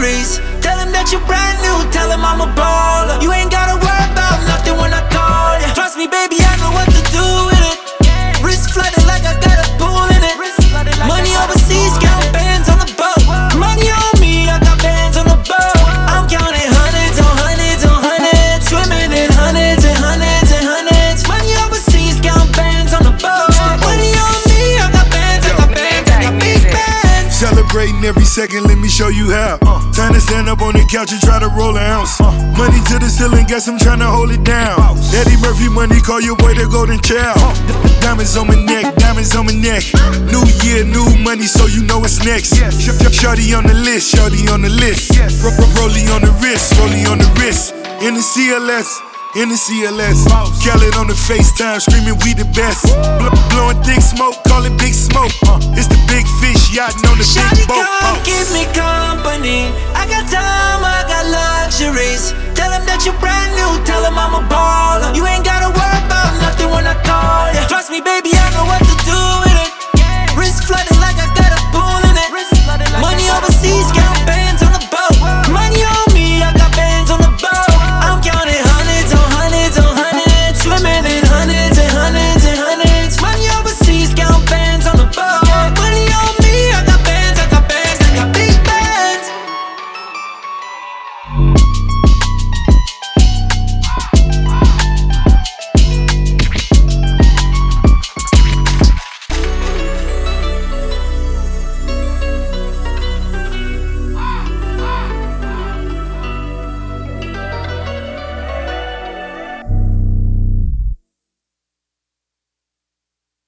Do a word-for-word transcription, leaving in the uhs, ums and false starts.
luxuries. Tell him that you're brand new, tell him I'm a baller. You ain't gotta worry about nothing when I call ya. Trust me, baby, I know what to do with it. Wrist flooded like I got a pool in it. Money overseas, count bands on the boat. Money on me, I got bands on the boat. I'm counting hundreds on hundreds on hundreds, swimming in hundreds and hundreds and hundreds. Money overseas, count bands on the boat. Money on me, I got bands, I got bands, I got big bands. Celebrating every second, let me show you how. Time to stand up on the couch and try to roll an ounce. Money to the ceiling, guess I'm trying to hold it down. Eddie Murphy money, call your boy the golden child. Diamonds on my neck, diamonds on my neck. New year, new money, so you know what's next. Shorty on the list, shorty on the list. Rollie on the wrist, rollie on the wrist. In the C L S, in the C L S. Khaled on the FaceTime, screaming we the best. Blowing thick smoke, call it big smoke. It's the big fish yachting on the Shawty, big boat. come give me company. I got time, I got luxuries. Tell him that you're brand new, tell him I'm a baller. You ain't gotta worry about nothing when I call ya. Trust me, baby, I know what to do.